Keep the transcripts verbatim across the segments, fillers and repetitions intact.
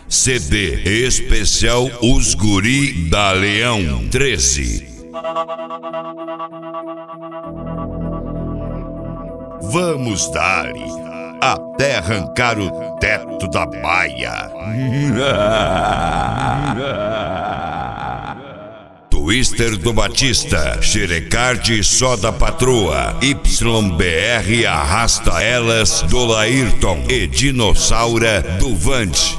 C D especial Os Guri da Leão treze. Vamos dar-lhe até arrancar o teto da baia. Twister do Batista, Xerecard só da patroa, Y B R arrasta elas do Laírton e Dinossaura do Vante.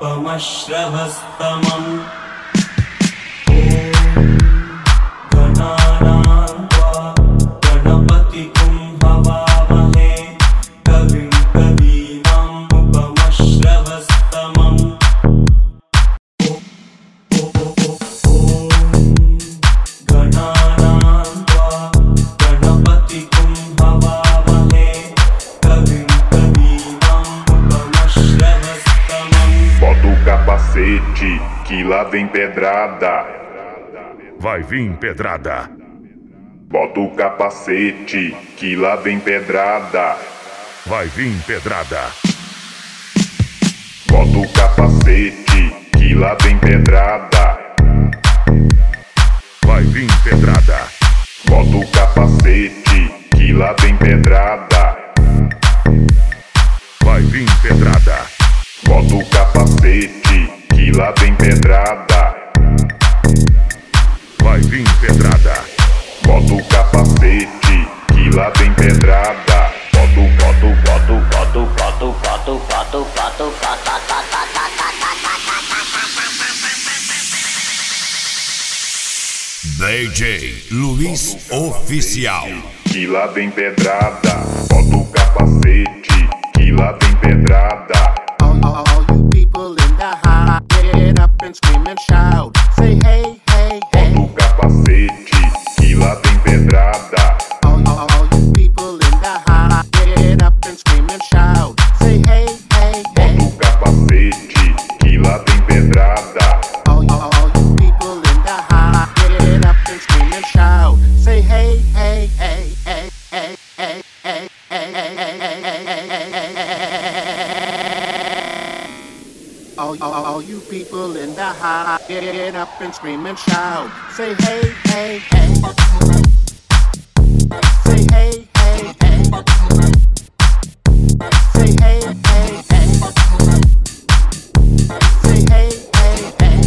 Que lá vem pedrada. Vai vir pedrada. Bota o capacete, que lá vem pedrada. Vai vir pedrada. Bota o capacete, que lá vem pedrada. Vai vir pedrada. Bota o capacete, que lá vem pedrada. Vai vir pedrada. Bota o capacete, que lá vem pedrada. Vai vir pedrada. Bota o capacete, que lá vem pedrada. Bota o, bota o, bota o, bota o, bota o, bota o, bota o, bota o, bota o. D J Luiz Oficial. Que lá vem pedrada. Bota o capacete, que lá vem pedrada. All, all, all you people in the house, get up and scream and shout. Say hey, hey, hey. Bota o capacete, que lá vem pedrada. All, all, all you people in the house, get up and scream and shout. Say hey, hey, hey. Bota o capacete, que lá vem pedrada. All, all, all you people in the house, get up and scream and shout. Say hey, hey, hey, hey, hey, hey, hey, hey, hey, hey, hey, hey, hey. All, all, all you people in the house, get up and scream and shout. Say hey, hey, hey. Say hey, hey, hey. Say hey, hey, hey. Say hey, hey, hey.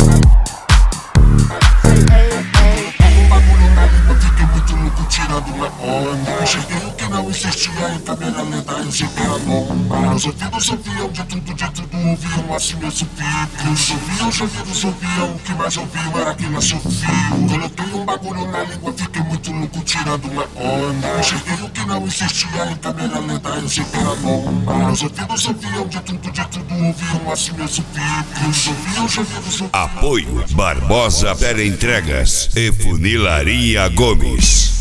Say hey, hey, hey. Bagulho na língua, fiquei muito louco tirando uma onda. Cheguei o que não existia em câmera lenta, eu cheguei a bomba. Os ouvidos ouviam de tudo, de tudo ouviam assim eu subia. Os ouviam, os ouvidos ouviam, o que mais ouviam era que nasceu fio. Coloquei um bagulho na língua, fiquei muito louco tirando uma onda. Cheguei o que não existia em câmera lenta, eu cheguei a bomba. Os ouvidos ouviam de tudo, de tudo ouviam assim eu subia. Os ouviam, os ouvidos ouviam. Apoio Barbosa Teleentregas e Funilaria Gomes.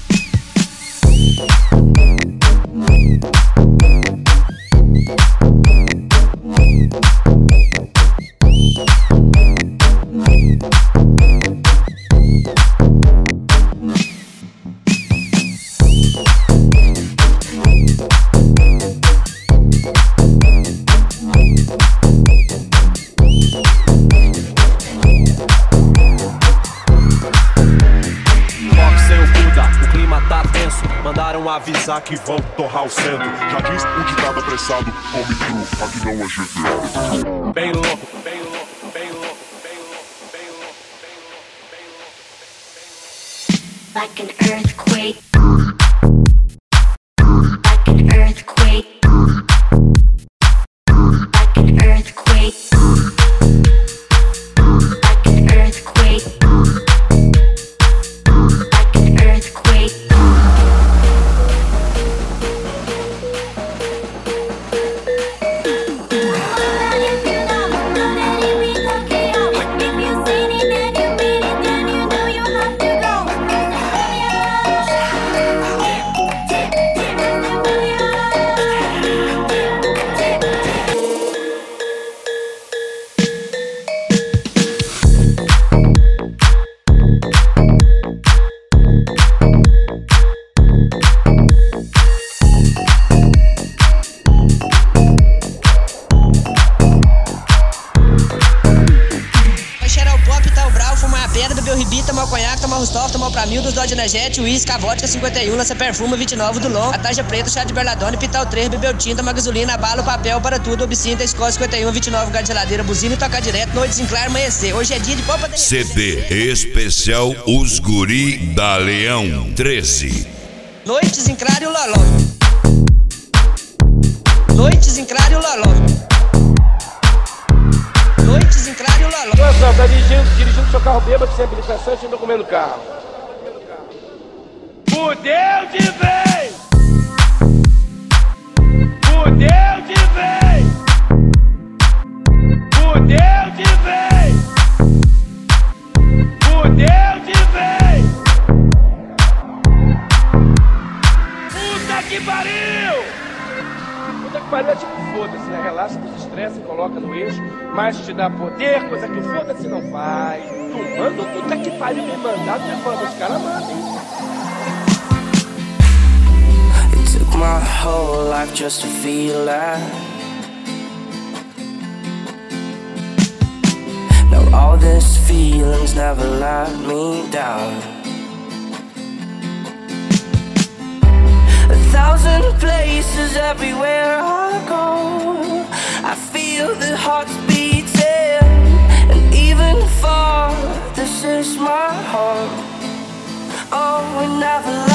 Avisar que vão torrar o centro. Já diz o ditado apressado, come cru, aqui não é G T A. Bem louco, bem louco, bem louco, bem louco, bem louco, bem louco. Like an earthquake. Like an earthquake. Like an earthquake. Like an earthquake. Like an earthquake. Rustov, tomou pra mil dos Dodge Energético, uísque, a vodka cinquenta e um, lança perfume, vinte e nove do Long, a tarja preta, chá de Berladone, Pital três, bebeu tinta, uma gasolina, bala, papel, para tudo, obsinta, escola cinquenta e um, vinte e nove, lugar de geladeira, buzina e tocar direto, noite sinclar, amanhecer. Hoje é dia de popa da C D especial Os Guri da Leão treze. Noites em claro e o loló. Noites em claro e o loló. Noites em claro e o loló. Situação, tá dirigindo, dirigindo seu carro bêbado, sem habilitação e sem documento do carro. Fudeu de vez! Fudeu de vez! Fudeu de vez! Fudeu de vez! Puta que pariu! Puta que pariu é tipo foda-se, né? Relaxa dos estresses, coloca no eixo, mas te dá poder, coisa que foda-se não faz. Tu manda, puta que pariu, bem mandado, já fala, os caras mandam, hein? It took my whole life just to feel that. Now all these feelings never let me down. A thousand places everywhere I go, I feel the hearts beating, and even far, this is my home. Oh, we never